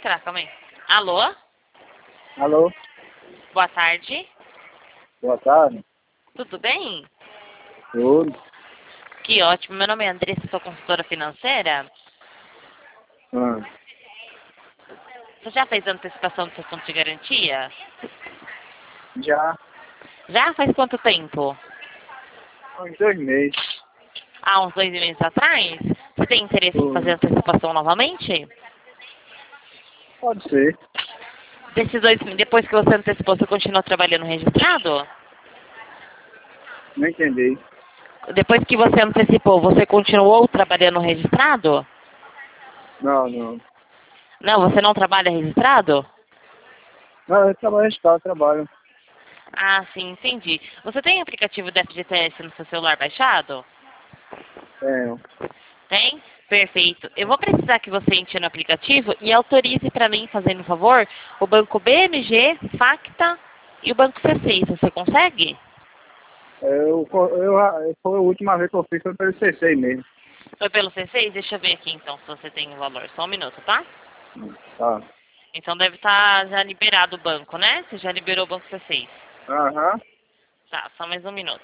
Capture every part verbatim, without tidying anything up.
entrar, calma aí. Alô? Alô, Boa tarde. boa tarde. Tudo bem? Tudo. Que ótimo. Meu nome é Andressa, sou consultora financeira. Ah, Você já fez antecipação do seu fundo de garantia? já Já? Faz quanto tempo? há uns dois meses. Há uns dois meses atrás? Você tem interesse em fazer Tudo. antecipação novamente? Pode ser. Desses dois, depois que você antecipou, você continuou trabalhando registrado? Não entendi. Depois que você antecipou, você continuou trabalhando registrado? Não, não. Não, você não trabalha registrado? Não, eu trabalho em casa, trabalho. Ah, sim, entendi. Você tem aplicativo da F G T S no seu celular baixado? Tenho. Tem? Perfeito. Eu vou precisar que você entre no aplicativo e autorize para mim, fazendo um favor, o banco B M G, Facta e o banco C seis. Você consegue? Eu, eu, eu, foi a última vez que eu fiz foi pelo C seis mesmo. Foi pelo C seis? Deixa eu ver aqui então se você tem o valor. Só um minuto, tá? Tá. Então deve estar já liberado o banco, né? Você já liberou o banco C seis. Aham. Tá, só mais um minuto.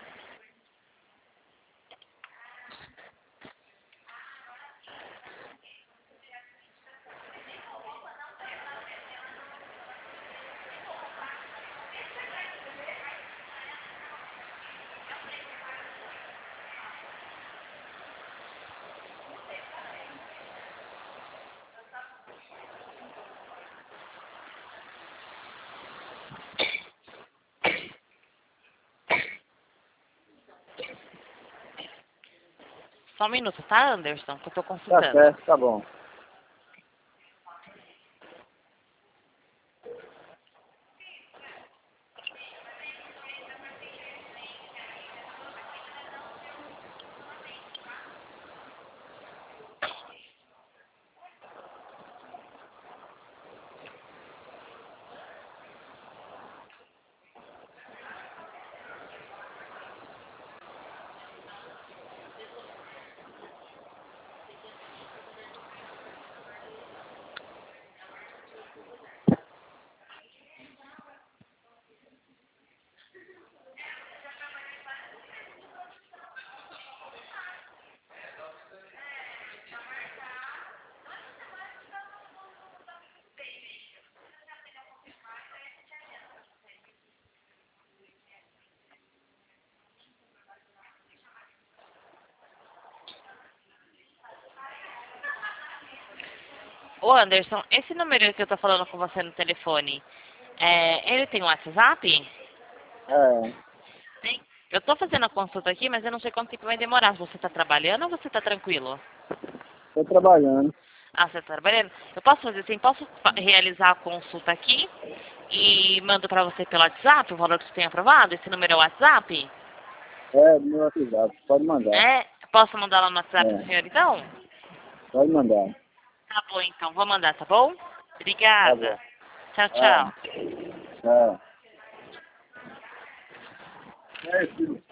Só um minuto, tá, Anderson? Que eu tô Tá consultando. certo, tá bom. Ô, Anderson, esse número que eu tô falando com você no telefone, é, ele tem um WhatsApp? É, Tem. Eu tô fazendo a consulta aqui, mas eu não sei quanto tempo vai demorar. Você tá trabalhando ou você tá tranquilo? tô trabalhando. Ah, você tá trabalhando? Eu posso fazer assim, posso fa- realizar a consulta aqui e mando pra você pelo WhatsApp o valor que você tem aprovado? Esse número é o WhatsApp? É, do meu WhatsApp. Pode mandar. É? Posso mandar lá no WhatsApp do É, senhor, então? pode mandar. Tá bom, então. Vou mandar, tá bom? Tá bom. Obrigada. Tchau, Ah, tchau. é. É, filho.